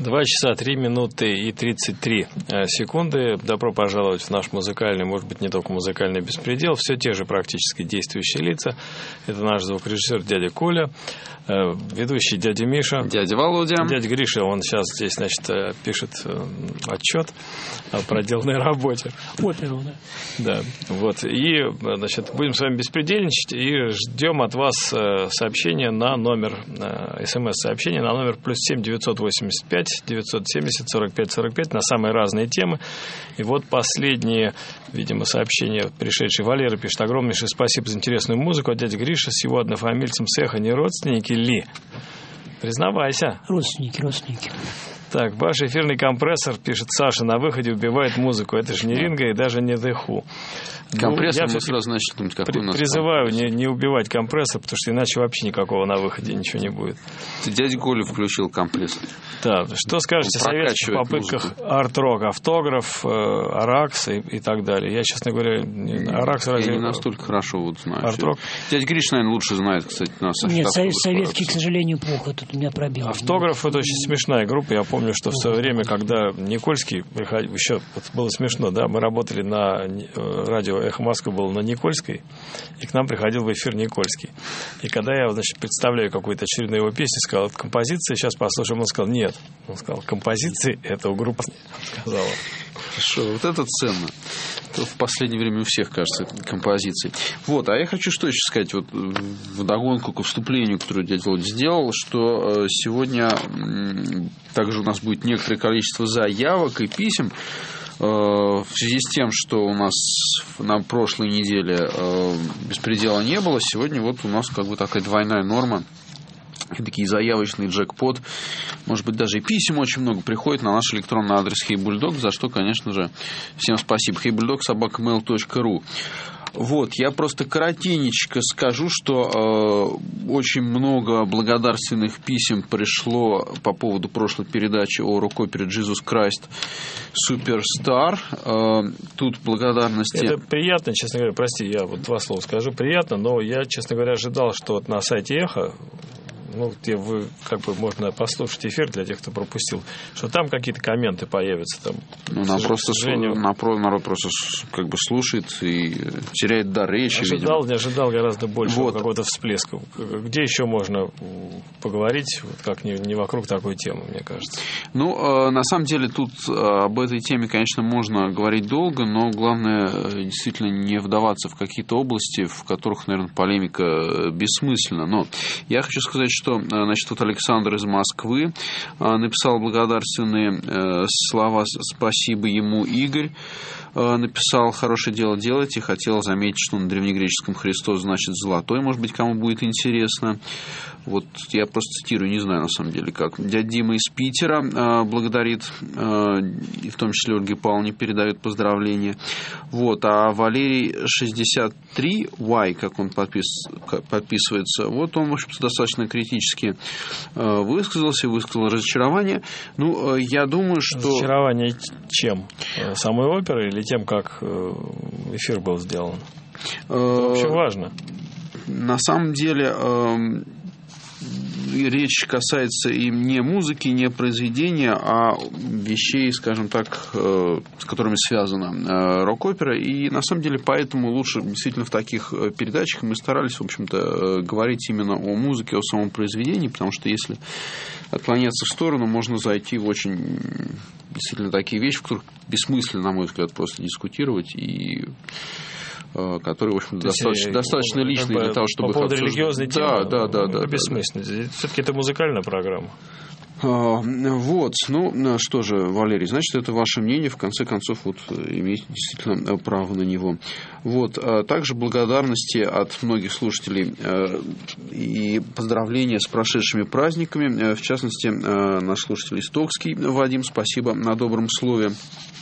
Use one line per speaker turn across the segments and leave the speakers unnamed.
2 часа 3 минуты и 33 секунды. Добро пожаловать в наш музыкальный, может быть, не только музыкальный беспредел. Все те же практически действующие лица. Это наш звукорежиссер дядя Коля, ведущий дядя Миша.
Дядя Володя.
Дядя Гриша, он сейчас здесь, значит, пишет отчет о проделанной работе.
Оперу, да.
Да, вот. И, значит, будем с вами беспредельничать и ждем от вас сообщения на номер, смс-сообщение на номер +7 985 970 45 45 на самые разные темы. И вот последние, видимо, сообщения пришедшие. Валера пишет: огромнейшее спасибо за интересную музыку. А дядя Гриша с его однофамильцем Цеха не родственники ли? Признавайся.
Родственники.
Так, ваш эфирный компрессор, пишет Саша, на выходе убивает музыку. Это же не Ринго и даже не The Who.
Компрессор, мы сразу начнем, какой у нас.
Призываю не убивать компрессор, потому что иначе вообще никакого на выходе ничего не будет.
Ты дядя Коля включил компрессор.
Да, что скажете о советских попытках арт-рок, автограф, Аракс и так далее? Я, честно говоря, Аракс разве...
Я не настолько хорошо вот знаю.
Арт-рок?
Дядя Гриш, наверное, лучше знает, кстати, нас.
Нет, советский, к сожалению, плохо. Тут у меня пробел.
Автограф — это очень смешная группа. Я помню, что в свое время, когда Никольский приходил, еще было смешно, да, мы работали на радио «Эхо Москвы», было на Никольской, и к нам приходил в эфир Никольский. И когда я, значит, представляю какую-то очередную его песню, сказал: это композиция, сейчас послушаем. Он сказал: нет. Он сказал: композиции — это у группы. Сказала.
Хорошо, вот это ценно. Это в последнее время у всех, кажется, композиции. Вот, а я хочу что еще сказать, вот вдогонку к вступлению, которое дядя Володя сделал, что сегодня также у нас будет некоторое количество заявок и писем в связи с тем, что у нас на прошлой неделе беспредела не было. Сегодня вот у нас как бы такая двойная норма. Такие заявочный джекпот. Может быть, даже и писем очень много приходит на наш электронный адрес HeyBulldog, за что, конечно же, всем спасибо. HeyBulldog@mail.ru. Вот, я просто коротенечко скажу, что очень много благодарственных писем пришло по поводу прошлой передачи о рок-опере Jesus Christ Superstar. Тут благодарности...
Это приятно, честно говоря, прости, я вот 2 слова скажу. Приятно, но я, честно говоря, ожидал, что вот на сайте «Эхо», ну, где вы, как бы, можно послушать эфир для тех, кто пропустил, что там какие-то комменты появятся. Там,
ну, народ просто как бы слушает и теряет дар речи.
Не ожидал гораздо больше вот. Какого-то всплеска. Где еще можно поговорить, вот как не вокруг такой темы, мне кажется?
Ну, на самом деле, тут об этой теме, конечно, можно говорить долго, но главное действительно не вдаваться в какие-то области, в которых, наверное, полемика бессмысленна. Но я хочу сказать, что, значит, вот Александр из Москвы написал благодарственные слова, спасибо ему. Игорь написал: хорошее дело делаете, хотел заметить, что на древнегреческом Христос значит золотой, может быть, кому будет интересно. Вот я просто цитирую, не знаю на самом деле как. Дядя Дима из Питера благодарит, и в том числе Ольге Павловне передает поздравления. Вот, а Валерий 63Y, как он подписывается, вот он, в общем-то, достаточно критически высказал разочарование. Ну, я думаю, что...
Разочарование чем? Самой оперой или тем, как эфир был сделан? Это вообще важно.
На самом деле... речь касается и не музыки, не произведения, а вещей, скажем так, с которыми связана рок-опера. И на самом деле поэтому лучше действительно в таких передачах мы старались, в общем-то, говорить именно о музыке, о самом произведении, потому что если отклоняться в сторону, можно зайти в очень действительно такие вещи, в которых бессмысленно, на мой взгляд, просто дискутировать, и которые, в общем, достаточно личные для того, чтобы...
По поводу религиозной темы?
Да.
Это бессмысленно. Все-таки это музыкальная программа.
Вот, ну, что же, Валерий, значит, это ваше мнение, в конце концов, вот, имеете действительно право на него. Вот, также благодарности от многих слушателей и поздравления с прошедшими праздниками, в частности, наш слушатель Истокский Вадим, спасибо на добром слове.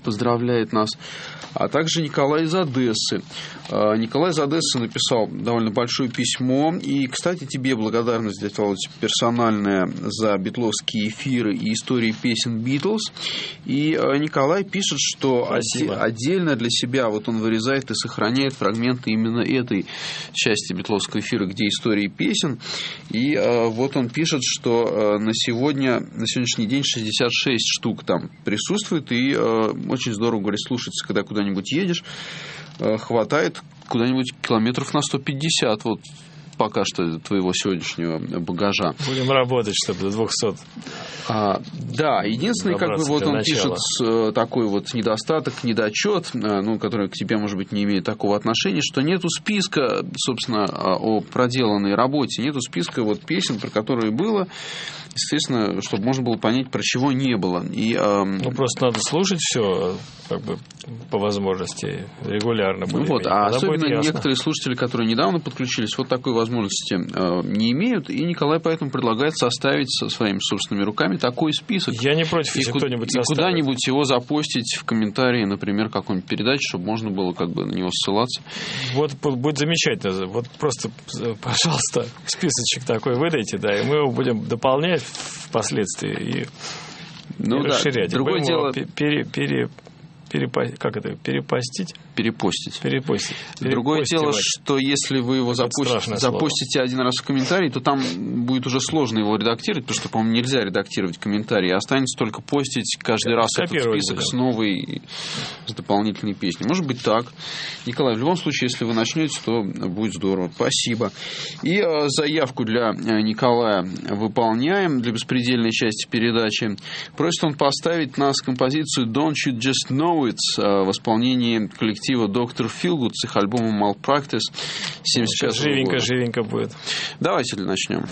поздравляет нас, а также Николай из Одессы. Николай из Одессы написал довольно большое письмо, и, кстати, тебе благодарность, дядя Володя, персональная за битловские эфиры и истории песен Битлз. И Николай пишет, что отдельно для себя вот он вырезает и сохраняет фрагменты именно этой части битловского эфира, где истории песен. И вот он пишет, что на сегодняшний день 66 штук там присутствует, и очень здорово, говорит, слушаться, когда куда-нибудь едешь, хватает куда-нибудь километров на 150, вот пока что твоего сегодняшнего багажа.
Будем работать, чтобы до 200.
Да, единственный, как бы, вот он пишет такой вот недостаток, недочет, ну, который к тебе, может быть, не имеет такого отношения, что нету списка, собственно, о проделанной работе, нету списка вот песен, про которые было, естественно, чтобы можно было понять, про чего не было. И,
ну, просто надо слушать все, как бы, по возможности, регулярно.
Ну, вот, а особенно некоторые слушатели, которые недавно подключились, вот такой возможности не имеют, и Николай поэтому предлагает составить со своими собственными руками такой список.
Я не против, если кто-нибудь составит.
И куда-нибудь его запостить в комментарии, например, какой-нибудь передачи, чтобы можно было как бы на него ссылаться.
Вот будет замечательно. Вот просто, пожалуйста, списочек такой выдайте, да, и мы его будем дополнять впоследствии и расширять.
Другое дело...
Перепостить.
Другое дело, что если вы его запостите один раз в комментарии, то там будет уже сложно его редактировать, потому что, по-моему, нельзя редактировать комментарии. Останется только постить каждый раз этот список с новой, с дополнительной песней. Может быть так. Николай, в любом случае, если вы начнете, то будет здорово. Спасибо. И заявку для Николая выполняем для беспредельной части передачи. Просит он поставить нас композицию «Don't You Just Know It» в исполнении коллектива Dr. Feelgood с их альбомом Malpractice 75 года.
Живенько будет.
Давайте начнем.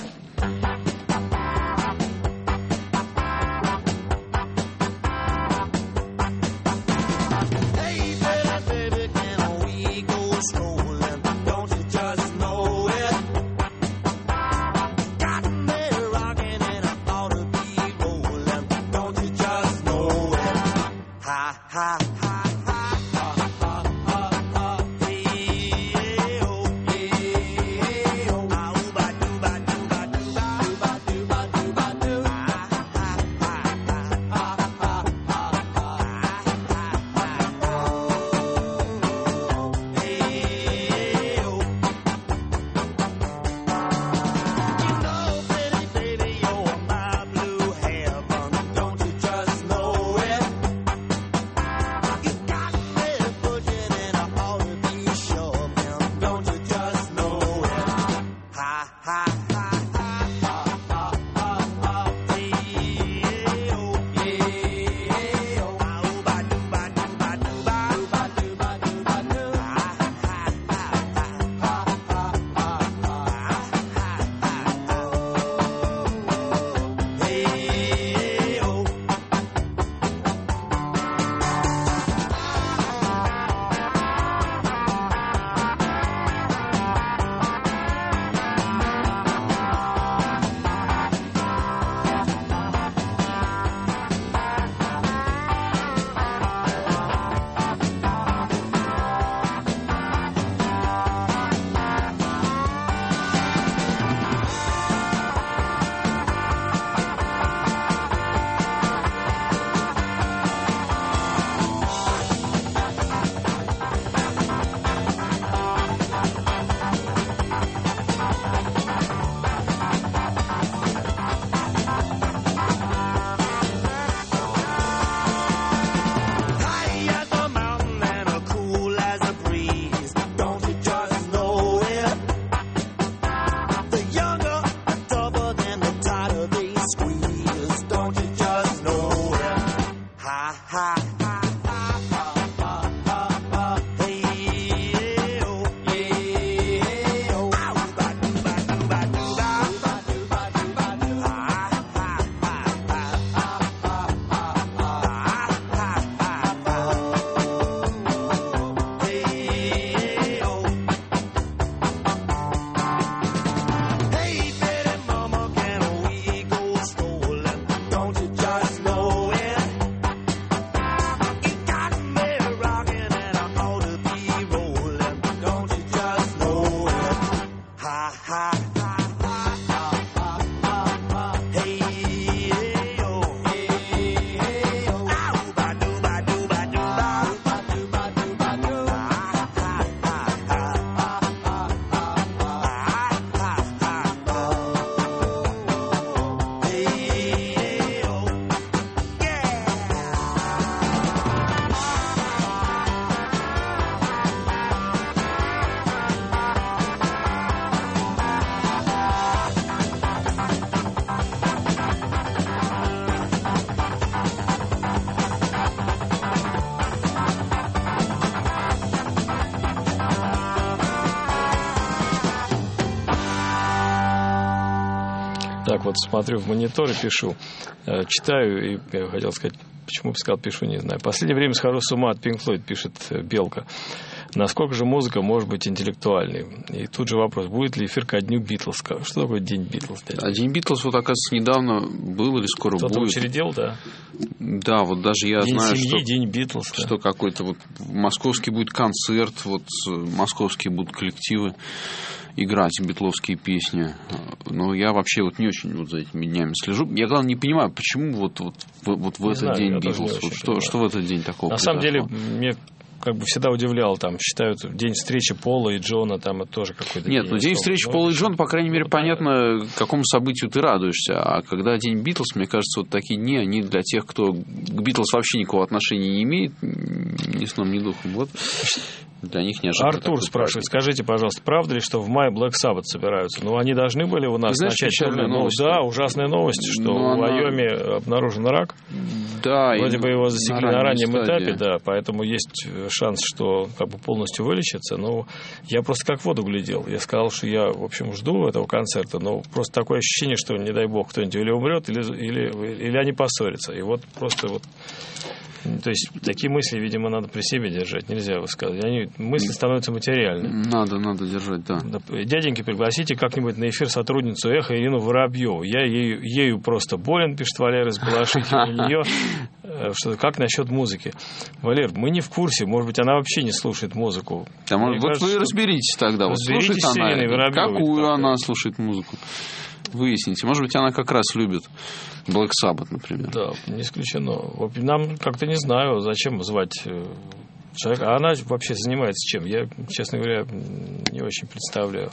так вот смотрю в монитор и пишу. Читаю, и я хотел сказать, почему бы сказал, пишу, не знаю. В последнее время схожу с ума от Pink Floyd, пишет Белка. Насколько же музыка может быть интеллектуальной? И тут же вопрос, будет ли эфир ко дню Битлз? Что такое День Битлз?
А День Битлз, вот, оказывается, недавно был или скоро
Кто-то
будет.
Кто-то учредил, да?
Да, вот даже я
День
знаю,
семьи, День Битлз,
что какой-то вот московский будет концерт, вот московские будут коллективы играть битловские песни. Но я вообще вот не очень вот за этими днями слежу. Я, главное, не понимаю, почему вот в этот день Битлз. Вот что в этот день такого
На самом деле, мне как бы всегда удивлял, там, считают день встречи Пола и Джона, там, это тоже какой-то
Нет, ну день встречи Пола и Джона, по крайней мере, понятно, какому событию ты радуешься. А когда день Битлз, мне кажется, вот такие дни, они для тех, кто к Битлз вообще никакого отношения не имеет, ни сном, ни духом. Вот для них неожиданно.
Артур спрашивает, скажите, пожалуйста, правда ли, что в мае Black Sabbath собираются? Ну, они должны были у нас начать. Да, ужасная новость, что в Вайоме обнаружен рак.
Да.
Вроде бы его засекли на раннем этапе, да, поэтому есть шанс, что как бы полностью вылечится. Но я просто как в воду глядел. Я сказал, что я, в общем, жду этого концерта, но просто такое ощущение, что, не дай бог, кто-нибудь или умрет, или они поссорятся. И вот просто вот... То есть такие мысли, видимо, надо при себе держать, нельзя высказывать. Мысли становятся материальными.
Надо держать, да.
Дяденьки, пригласите как-нибудь на эфир сотрудницу «Эхо» Ирину Воробьеву. Я ею просто болен, пишет Валера из Балашихи. У нее как насчет музыки? Валер, мы не в курсе, может быть, она вообще не слушает музыку.
Да, вот кажется, вы разберитесь тогда. Вот слушает она, какую она слушает музыку? Выясните. Может быть, она как раз любит Black Sabbath, например.
Да, не исключено. Нам как-то не знаю, зачем звать человека. А она вообще занимается чем? Я, честно говоря, не очень представляю.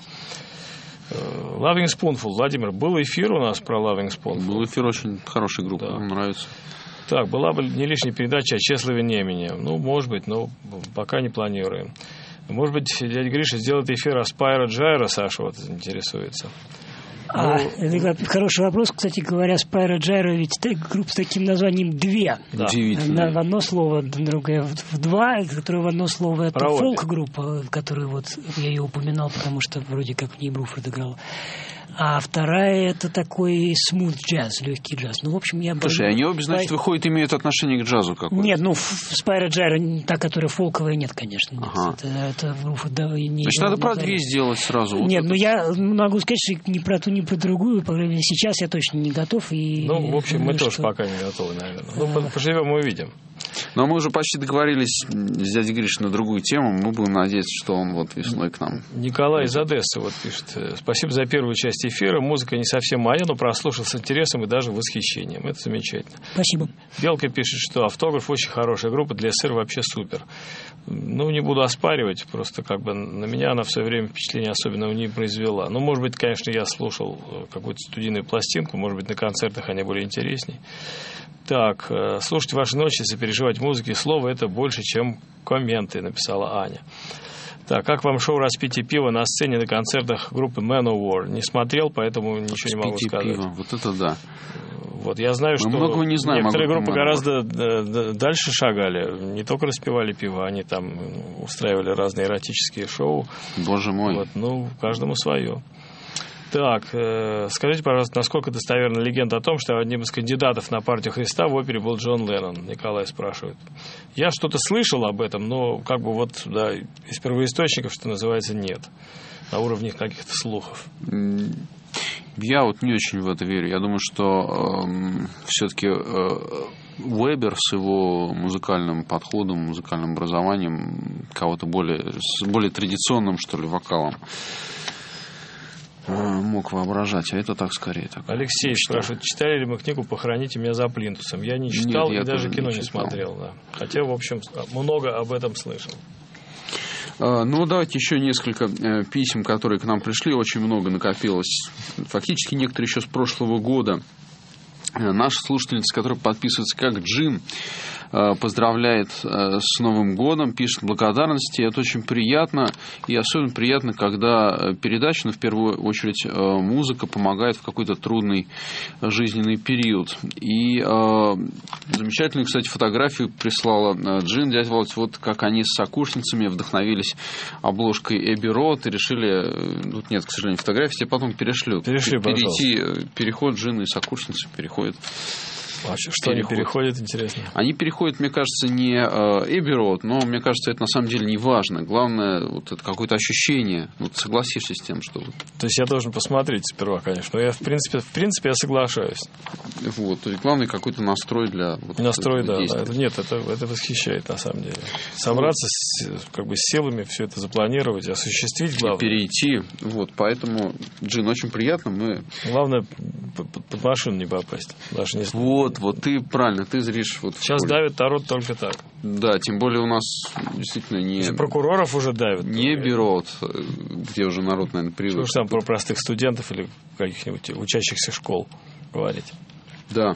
Loving Spoonful. Владимир, был эфир у нас про Loving Spoonful?
Был эфир, очень хорошая группа, да. Мне нравится.
Так, была бы не лишняя передача о Чеслове Немене. Ну, может быть, но пока не планируем. Может быть, дядя Гриша сделает эфир о Спайро Джайро, Саша вот интересуется.
Это хороший вопрос. Кстати говоря, Спайро Джайро, ведь группа с таким названием две.
Да. Удивительно.
В одно слово, другое в два, которое в одно слово. Это фолк-группа, которую вот я ее упоминал, потому что вроде как в ней Бруфорд играл. А вторая — это такой смут джаз, легкий джаз. Ну, в общем, я...
Слушай, они обе, значит, выходят, имеют отношение к джазу какое-то?
Нет, Спайро Джайро, та, которая фолковая, нет, конечно. Нет.
Ага.
Это не...
Значит, надо про две сделать сразу.
Нет, я могу сказать, что ни про ту, ни про другую, по крайней мере, сейчас я точно не готов.
В общем, мы тоже пока не готовы, наверное. Поживем и увидим.
Но мы уже почти договорились с дядей Гришей на другую тему. Мы будем надеяться, что он вот весной к нам.
Николай из Одессы вот пишет. Спасибо за первую часть эфира. Музыка не совсем моя, но прослушал с интересом и даже восхищением. Это замечательно.
Спасибо.
Белка пишет, что «Автограф» очень хорошая группа, для СССР вообще супер. Не буду оспаривать, просто как бы на меня она в свое время впечатление особенного не произвела. Может быть, конечно, я слушал какую-то студийную пластинку, может быть, на концертах они были интересней. Так, слушать ваши ночи, сопереживать музыке, слово это больше, чем комменты, написала Аня. Так, как вам шоу «Распитие пива» на сцене на концертах группы Manowar? Не смотрел, поэтому ничего не могу сказать.
Пива. Вот это да.
Вот, я знаю, что
не знаем,
некоторые группы гораздо дальше шагали. Не только распивали пиво, они там устраивали разные эротические шоу.
Боже мой.
Каждому свое. Так, скажите, пожалуйста, насколько достоверна легенда о том, что одним из кандидатов на партию Христа в опере был Джон Леннон? Николай спрашивает. Я что-то слышал об этом, но из первоисточников, что называется, нет. На уровне каких-то слухов.
Я не очень в это верю. Я думаю, что все-таки Уэбер с его музыкальным подходом, музыкальным образованием, кого-то с более традиционным, что ли, вокалом мог воображать, а это так скорее. Так.
Алексей спрашивает, читали ли мы книгу «Похороните меня за плинтусом». Я не читал. Нет, и даже кино не смотрел. Да. Хотя, в общем, много об этом слышал.
Давайте еще несколько писем, которые к нам пришли. Очень много накопилось. Фактически некоторые еще с прошлого года. Наша слушательница, которая подписывается как Джин, поздравляет с Новым годом, пишет благодарности. Это очень приятно. И особенно приятно, когда передача, в первую очередь музыка, помогает в какой-то трудный жизненный период. И замечательную, кстати, фотографию прислала Джин, дядя Володь, вот как они с сокурсницами вдохновились обложкой Эбби Роуд и решили, тут нет, к сожалению, фотографии, я потом перешлю. Переход Джин и сокурсницы переходят.
А что они переходят, интересно?
Они переходят, мне кажется, не Эбби Роуд, но мне кажется, это на самом деле не важно. Главное, вот это какое-то ощущение. Вот согласишься с тем, что...
То есть я должен посмотреть сперва, конечно. Но я, в принципе, я соглашаюсь.
Вот, то есть главный какой-то настрой для...
Настрой, да. Это восхищает, на самом деле. Собраться с силами, все это запланировать, осуществить, главное.
И перейти. Вот, поэтому, Джин, очень приятно.
Главное, под машину не попасть. Даже не...
Вот ты правильно, ты зришь. Вот
сейчас давит народ только так.
Да, тем более у нас действительно не...
Прокуроров уже давят.
Не берут, где уже народ, наверное, привык.
Что ж там про простых студентов или каких-нибудь учащихся школ говорить?
Да.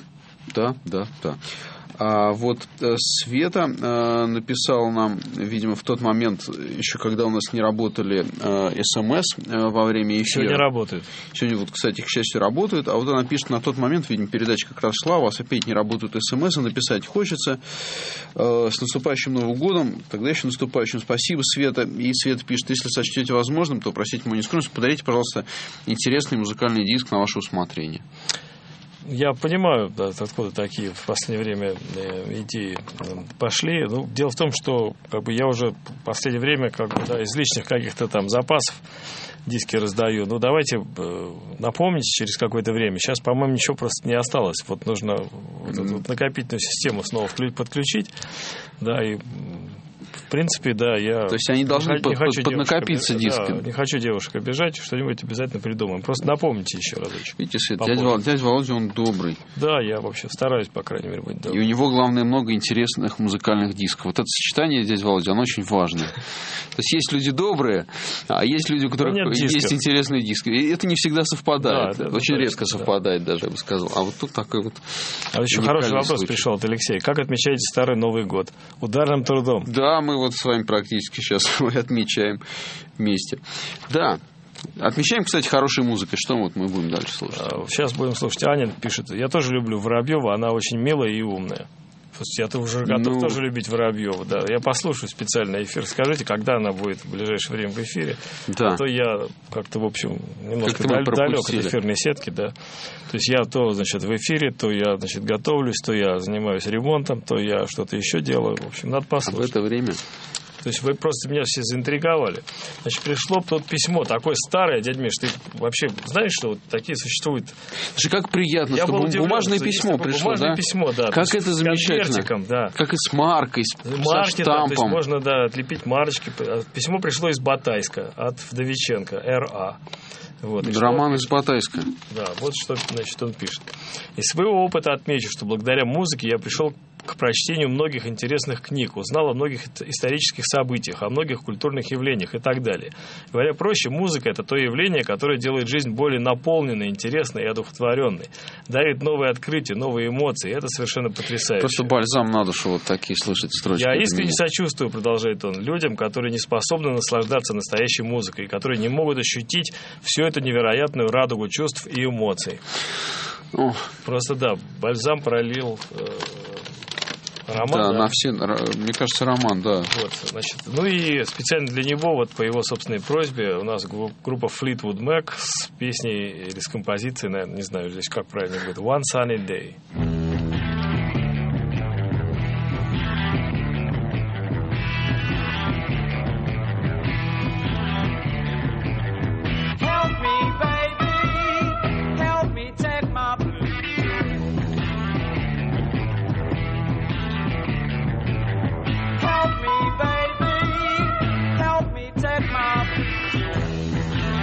А вот Света написала нам, видимо, в тот момент, еще когда у нас не работали СМС во время эфира.
Сегодня работают.
Сегодня, вот, кстати, к счастью, работают. А вот она пишет, на тот момент, видимо, передача как раз шла, у вас опять не работают СМС, и написать хочется. С наступающим Новым годом, тогда еще наступающим. Спасибо, Света. И Света пишет, если сочтете возможным, то, простите мою нескромность, подарите, пожалуйста, интересный музыкальный диск на ваше усмотрение.
Я понимаю, да, откуда такие в последнее время идеи пошли. Ну, дело в том, что я уже в последнее время из личных каких-то там запасов диски раздаю. Ну, давайте напомните через какое-то время. Сейчас, по-моему, ничего просто не осталось. Вот нужно вот накопительную систему снова подключить. Да, и в принципе, да, я...
То есть они должны поднакопиться диски.
Да, не хочу девушек обижать, что-нибудь обязательно придумаем. Просто напомните еще разочек.
Видите, Свет, дядя Володя, он добрый.
Да, я вообще стараюсь, по крайней мере, быть добрым.
И у него, главное, много интересных музыкальных дисков. Вот это сочетание, дядя Володя, оно очень важное. То есть есть люди добрые, а есть люди, у которых есть интересные диски. И это не всегда совпадает. Да, очень редко совпадает даже, я бы сказал. А вот тут такой вот...
А еще хороший вопрос пришел от Алексея. Как отмечаете Старый Новый год? Ударным трудом.
Да, мы вот с вами практически сейчас отмечаем вместе. Да. Отмечаем, кстати, хорошей музыкой. Что вот мы будем дальше слушать?
Сейчас будем слушать. Аня пишет. Я тоже люблю Воробьева. Она очень милая и умная. Я-то уже готов тоже любить Воробьева. Да. Я послушаю специальный эфир. Скажите, когда она будет в ближайшее время в эфире. Да. А то я как-то, в общем, немножко далек от эфирной сетки. Да. То есть я то, значит, в эфире, то я, значит, готовлюсь, то я занимаюсь ремонтом, то я что-то еще делаю. В общем, надо послушать.
А в это время...
То есть вы просто меня все заинтриговали. Значит, пришло тут письмо такое старое, дядя Миш, ты вообще знаешь, что вот такие существуют?
Слушай, как приятно, что бумажное письмо пришло,
бумажное письмо, да.
Как это замечательно.
Да.
Как и с маркой, со штампом.
Да, то есть можно, да, отлепить марочки. Письмо пришло из Батайска от Вдовиченко, Р.А. Вот,
Роман из Батайска.
Да, вот что, значит, он пишет. Из своего опыта отмечу, что благодаря музыке я пришел к прочтению многих интересных книг, узнал о многих исторических событиях, о многих культурных явлениях и так далее. Говоря проще, музыка – это то явление, которое делает жизнь более наполненной, интересной и одухотворенной, дарит новые открытия, новые эмоции, и это совершенно потрясающе.
Просто бальзам на душу вот такие слышать строчки.
Я искренне сочувствую, продолжает он, людям, которые не способны наслаждаться настоящей музыкой, которые не могут ощутить всю эту невероятную радугу чувств и эмоций. Просто, да, бальзам пролил... Роман,
да, на все, мне кажется, роман, да.
Вот, значит, ну и специально для него, вот по его собственной просьбе, у нас группа Fleetwood Mac с песней или с композицией, наверное, не знаю здесь как правильно будет, One Sunny Day.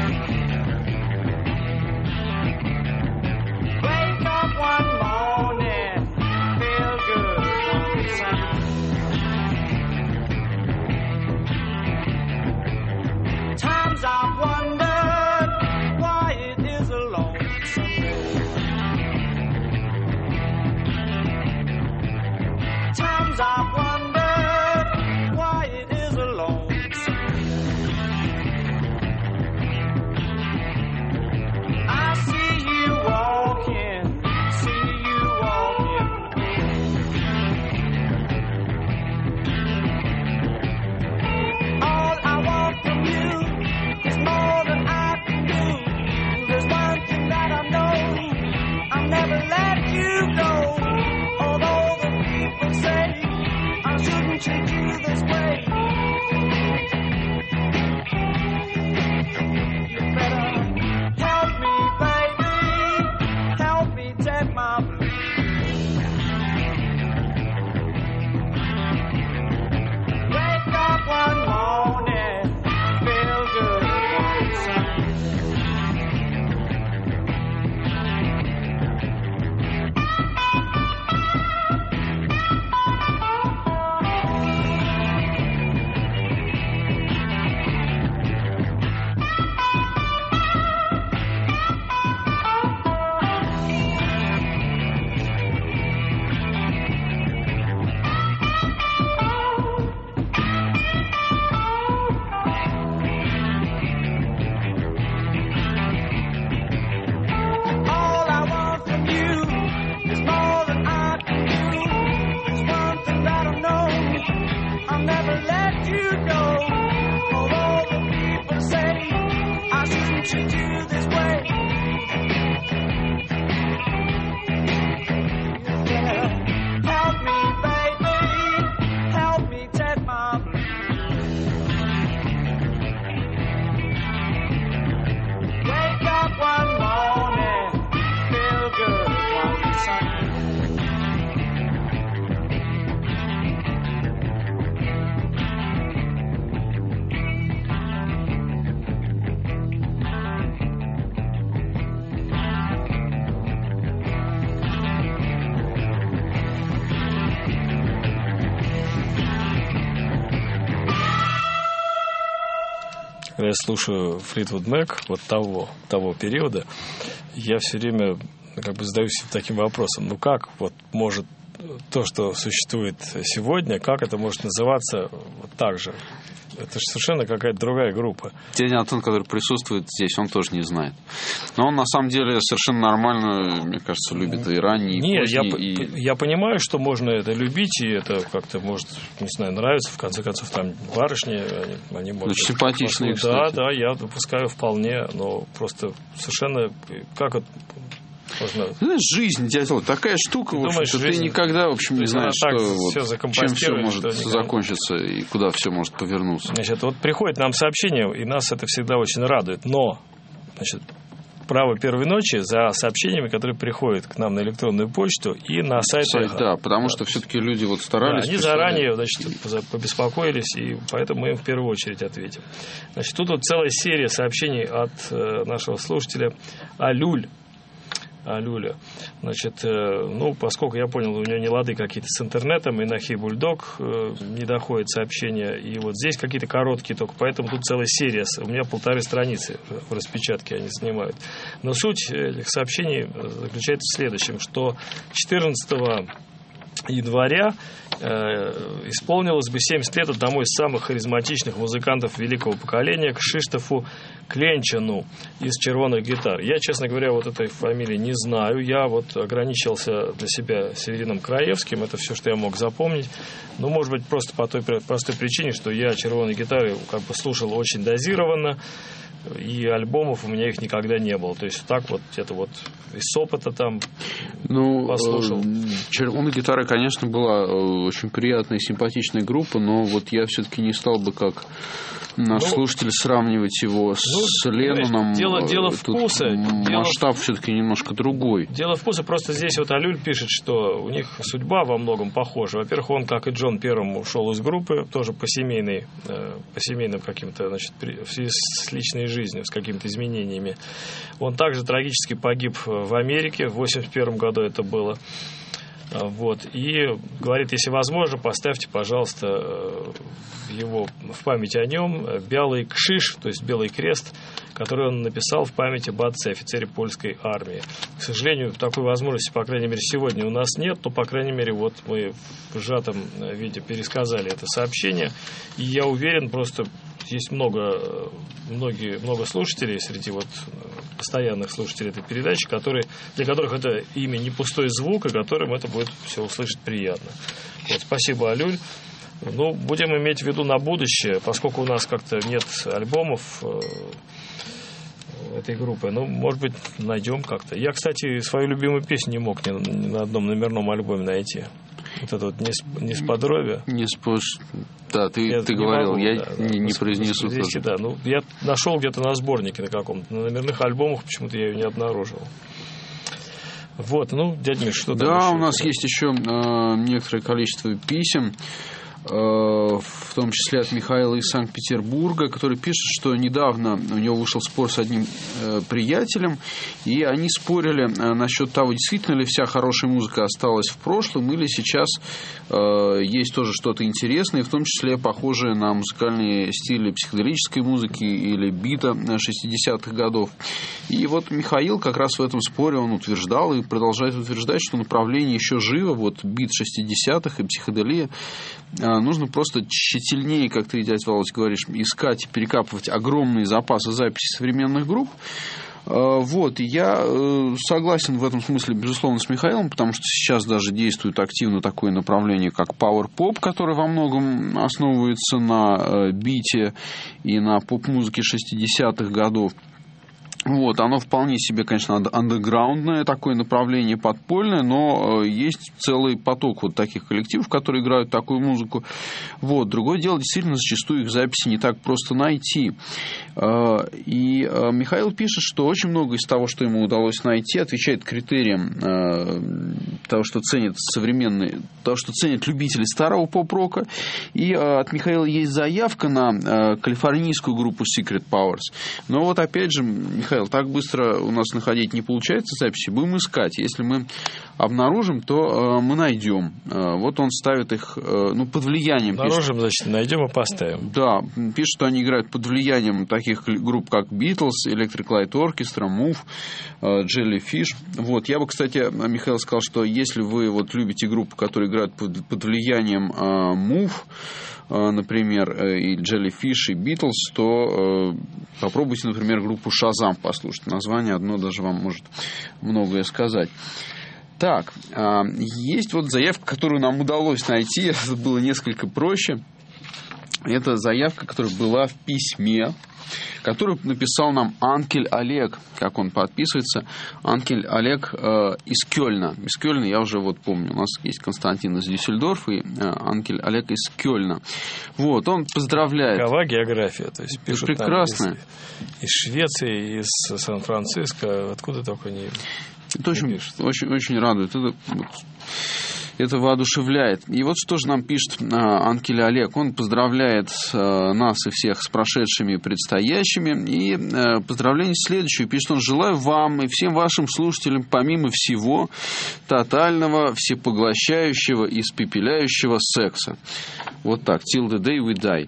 Wake up one morning.
Когда я слушаю Флитвуд Мэк вот того периода, я все время как бы задаюсь таким вопросом: ну как вот может то, что существует сегодня, как это может называться вот так же? Это же совершенно какая-то другая группа.
Дядя Антон, который присутствует здесь, он тоже не знает. Но он, на самом деле, совершенно нормально, мне кажется, любит и ранний, и поздний.
Я понимаю, что можно это любить, и это как-то может, не знаю, нравится. В конце концов, там барышни, они могут...
Очень симпатичные, кстати.
Да, я допускаю вполне, но просто совершенно... Как это...
Знаешь, жизнь, дядя, такая штука, в общем-то, ты никогда, в общем, не знаешь, чем все может закончиться и куда все может повернуться.
Значит, вот приходит нам сообщение, и нас это всегда очень радует, но, значит, право первой ночи за сообщениями, которые приходят к нам на электронную почту и на сайт.
Да, потому что все-таки люди вот старались.
Да, они заранее, значит, побеспокоились, и поэтому мы им в первую очередь ответим. Значит, тут вот целая серия сообщений от нашего слушателя Алюля. Значит, ну, поскольку я понял, у нее не лады какие-то с интернетом, и на Хей-Бульдог не доходит сообщения, и вот здесь какие-то короткие только, поэтому тут целая серия, у меня 1,5 страницы в распечатке они занимают. Но суть этих сообщений заключается в следующем, что 14 января исполнилось бы 70 лет одному из самых харизматичных музыкантов великого поколения, Кшиштофу Кленчану из «Червоных гитар». Я, честно говоря, вот этой фамилии не знаю. Я вот ограничился для себя Северином Краевским. Это все, что я мог запомнить. Ну, может быть, просто по той простой причине, что я «Червоные гитары» как бы слушал очень дозированно, и альбомов у меня их никогда не было. То есть так вот где-то вот из опыта там послушал.
«Червоные гитары», конечно, была очень приятная и симпатичная группа, но вот я все-таки не стал бы, как наш слушатель, сравнивать его с Ленноном.
Дело вкуса.
Масштаб все-таки немножко другой.
Дело вкуса. Просто здесь вот Алюль пишет, что у них судьба во многом похожа. Во-первых, он, как и Джон Первым, ушел из группы, тоже по семейным каким-то, значит, в связи с личной жизнью, с какими-то изменениями. Он также трагически погиб в Америке, в 1981 году это было. Вот. И говорит, если возможно, поставьте, пожалуйста, в память о нем белый кшиш, то есть белый крест, который он написал в память об отце, офицере польской армии. К сожалению, такой возможности, по крайней мере, сегодня у нас нет, но, по крайней мере, вот мы в сжатом виде пересказали это сообщение, и я уверен, просто есть много слушателей среди вот постоянных слушателей этой передачи, для которых это имя не пустой звук, и которым это будет все услышать приятно. Вот, спасибо, Алюль. Ну, будем иметь в виду на будущее, поскольку у нас как-то нет альбомов этой группы. Ну, может быть, найдем как-то. Я, кстати, свою любимую песню не мог ни на одном номерном альбоме найти. Вот это вот несподробие.
Да, ты говорил,
могу,
я не произнесу тоже.
Да, ну, я нашел где-то на сборнике на каком-то, на номерных альбомах, почему-то я ее не обнаружил. Вот, ну, дядя Миш, что там?
Да, у нас есть еще некоторое количество писем, в том числе от Михаила из Санкт-Петербурга, который пишет, что недавно у него вышел спор с одним приятелем, и они спорили насчет того, действительно ли вся хорошая музыка осталась в прошлом, или сейчас есть тоже что-то интересное, в том числе похожее на музыкальные стили психоделической музыки или бита 60-х годов. И вот Михаил как раз в этом споре он утверждал и продолжает утверждать, что направление еще живо, вот бит 60-х и психоделия. Нужно просто тщательнее, как ты, дядя Володь, говоришь, искать и перекапывать огромные запасы записей современных групп. Вот, и я согласен в этом смысле, безусловно, с Михаилом, потому что сейчас даже действует активно такое направление, как пауэр-поп, которое во многом основывается на бите и на поп-музыке 60-х годов. Вот, оно вполне себе, конечно, андеграундное такое направление, подпольное, но есть целый поток вот таких коллективов, которые играют такую музыку. Вот, другое дело, действительно, зачастую их записи не так просто найти. И Михаил пишет, что очень много из того, что ему удалось найти, отвечает критериям того, что ценят современные, того, что ценят любители старого поп-рока. И от Михаила есть заявка на калифорнийскую группу Secret Powers. Но вот опять же, Михаил, так быстро у нас находить не получается записи, будем искать. Если мы обнаружим, то мы найдем. Вот он ставит их, ну, под влиянием.
Обнаружим, значит, найдем и поставим.
Да, пишет, что они играют под влиянием таких групп, как Beatles, Electric Light Orchestra, Move, Jellyfish. Вот, я бы, кстати, Михаил сказал, что если вы вот любите группы, которые играют под влиянием Move, например, и Jellyfish, и Beatles, то попробуйте, например, группу Shazam послушать. Название одно даже вам может многое сказать. Так, есть вот заявка, которую нам удалось найти. Это было несколько проще. Это заявка, которая была в письме, которую написал нам Анкель Олег, как он подписывается. Анкель Олег из Кёльна. Из Кёльна я уже вот помню. У нас есть Константин из Дюссельдорфа и Анкель Олег из Кёльна. Вот, он поздравляет.
Какова география? То есть пишут
прекрасно.
Из Швеции, из Сан-Франциско, откуда только не...
Это очень радует. Это воодушевляет. И вот что же нам пишет Анкель Олег. Он поздравляет нас и всех с прошедшими и предстоящими. И поздравление следующее. Пишет он: желаю вам и всем вашим слушателям, помимо всего, тотального, всепоглощающего, испепеляющего секса. Вот так. Till the day we die.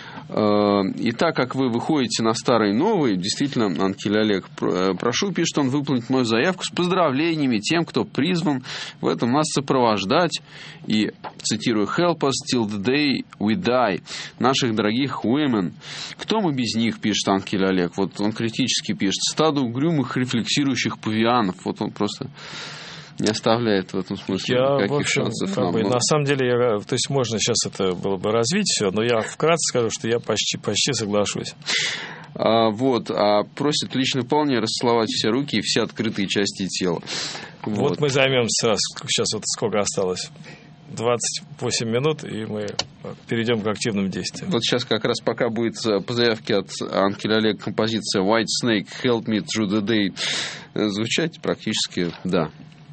И так как вы выходите на старые новые, действительно, Анкель Олег, прошу, пишет он, выполнить мою заявку с поздравлениями тем, кто призван в этом нас сопровождать. И, цитирую, help us till the day we die, наших дорогих women. Кто мы без них, пишет Анкель Олег. Вот он критически пишет: стадо угрюмых рефлексирующих павианов. Вот он просто... не оставляет в этом смысле никаких шансов нам.
На самом деле, то есть можно сейчас это было бы развить все, но я вкратце скажу, что я почти соглашусь.
Просит лично вполне расцеловать все руки и все открытые части тела.
Вот мы займемся, сейчас вот сколько осталось? 28 минут, и мы перейдем к активным действиям.
Вот сейчас как раз пока будет по заявке от Анкеля Олега композиция White Snake Help Me Through the Day звучать, практически да.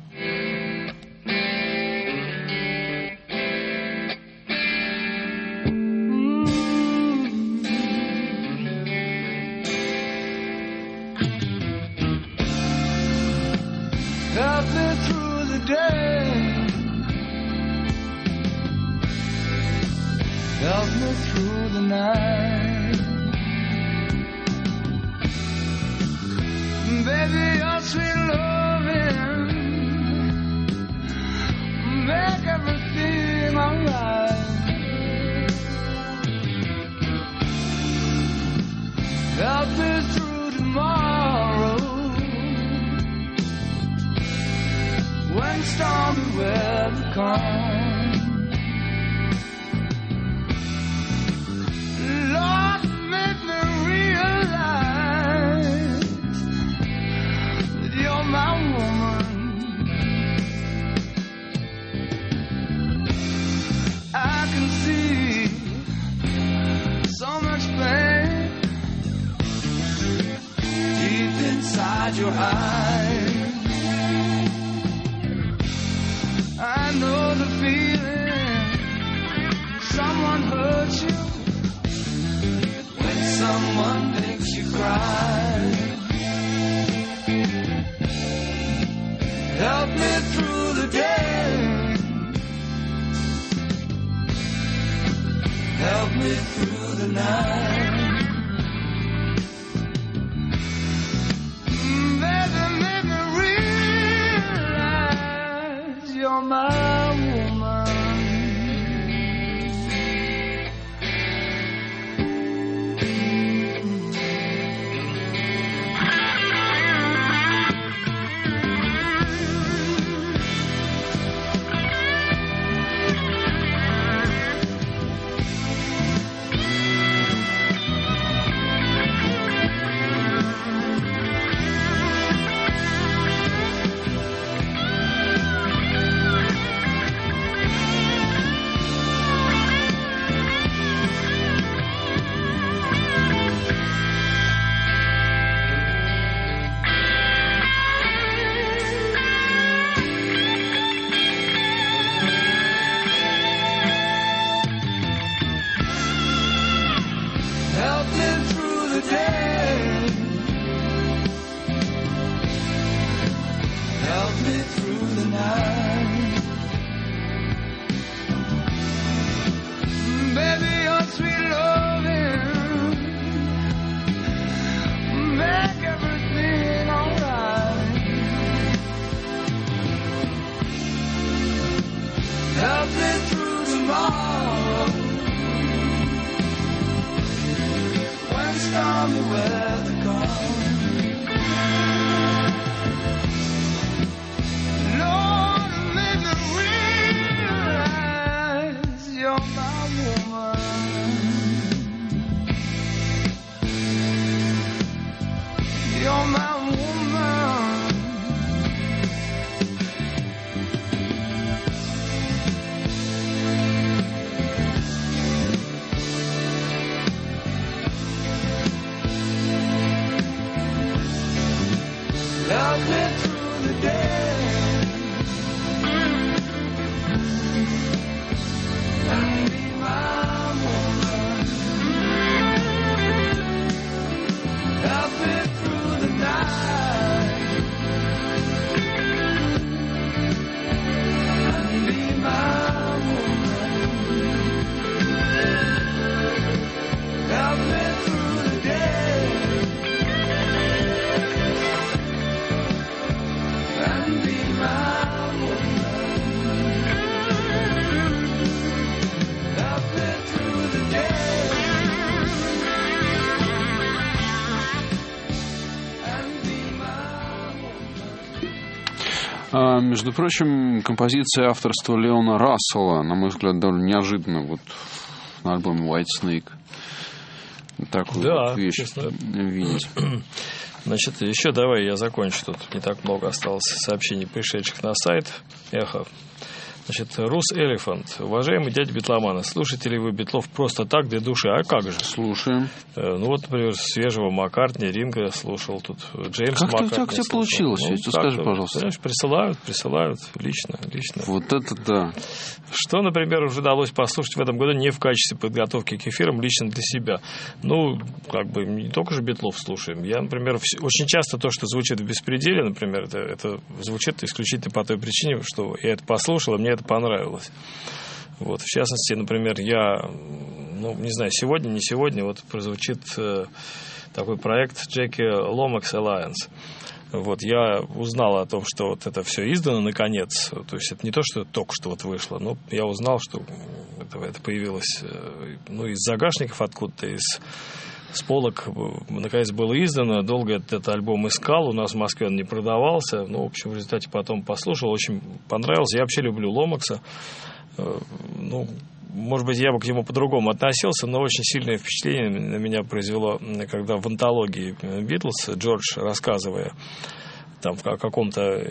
Help me through the day. Help me through the night. Baby, your sweet loving make everything alright. Help me through tomorrow when stormy weather comes. Lord, make me realize that you're my woman. inside your eyes. I know the feeling. Someone hurts you when someone makes you cry. Help me through the day. Help me through the night. Baby, make me realize you're my woman.
Между прочим, композиция авторства Леона Рассела, на мой взгляд, довольно неожиданно вот на альбоме White Snake. Такую вот вещь видеть.
Значит, еще давай я закончу. Тут не так много осталось сообщений, пришедших на сайт Эхо. Значит, Рус Элефант. Уважаемый дядя Битломана, слушаете ли вы Битлов просто так, для души? А как же?
Слушаем.
Ну вот, например, свежего Маккартни, Ринга слушал, тут Джеймс Маккартни.
Как тебе получилось? Ну, скажи, пожалуйста.
Понимаешь, присылают лично.
Вот это да.
Что, например, уже удалось послушать в этом году не в качестве подготовки к эфирам, лично для себя. Ну, как бы не только же Битлов слушаем. Я, например, очень часто то, что звучит в «Беспределе», например, это звучит исключительно по той причине, что я это послушал, и мне это понравилось. Вот, в частности, например, я, не знаю, сегодня, не сегодня, вот прозвучит такой проект Jackie Lomax Alliance. Вот, я узнал о том, что вот это все издано наконец. То есть это не то, что только что вот вышло, но я узнал, что это появилось из загашников откуда-то, с полок, наконец, было издано. Долго этот альбом искал, у нас в Москве он не продавался. В общем, в результате потом послушал, очень понравился. Я вообще люблю Ломакса. Может быть, я бы к нему по-другому относился, но очень сильное впечатление на меня произвело, когда в антологии «Битлз» Джордж, рассказывая там в каком-то